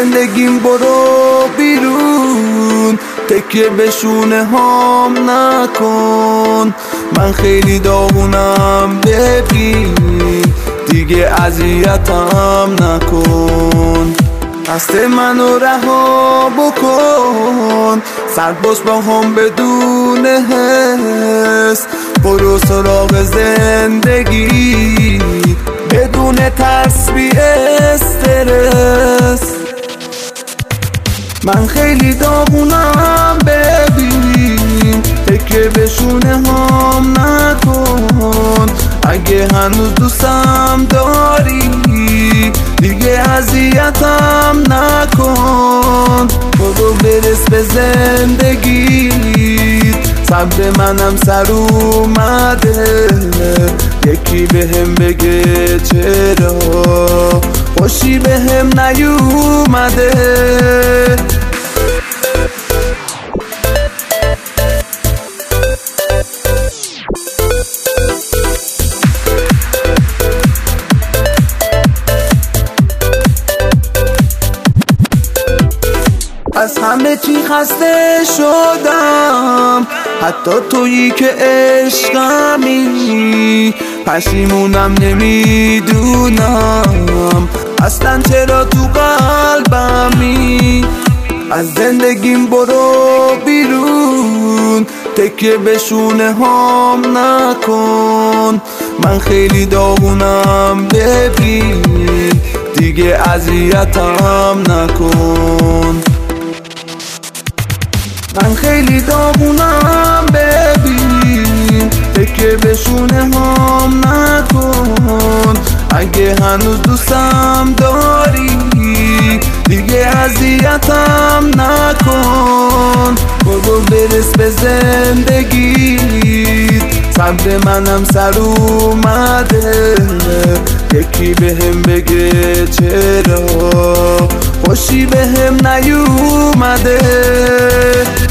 زندگیم برو بیرون، تکیه به شونه هام نکن. من خیلی داغونم ببین، دیگه اذیتم نکن. دست منو رها بکن، سرد باش با هم بدون حس. برو سراغ زندگی بدون ترس بی استرس. من خیلی داغونم ببین، تکیه به شونه هم نکن. اگه هنوز دوستم داری دیگه اذیتم نکن. برو برس به زندگیت، صبر منم سر اومده. یکی بهم بگه چرا خوشی بهم نیومده. از همه چی خسته شدم، حتی تویی که عشقمی. پشیمونم نمیدونم اصلا چرا تو قلبمی. از زندگیم برو بیرون، تکیه به شونه هام نکن. من خیلی داغونم ببین، دیگه اذیتم نکن. من خیلی داغونم ببین، تکیه به شونه هم نکن. اگه هنوز دوستم داری دیگه اذیتم نکن. برو برس به زندگیت، صبر منم سر اومده. یکی بهم بگه چرا خوشی بهم نیومده.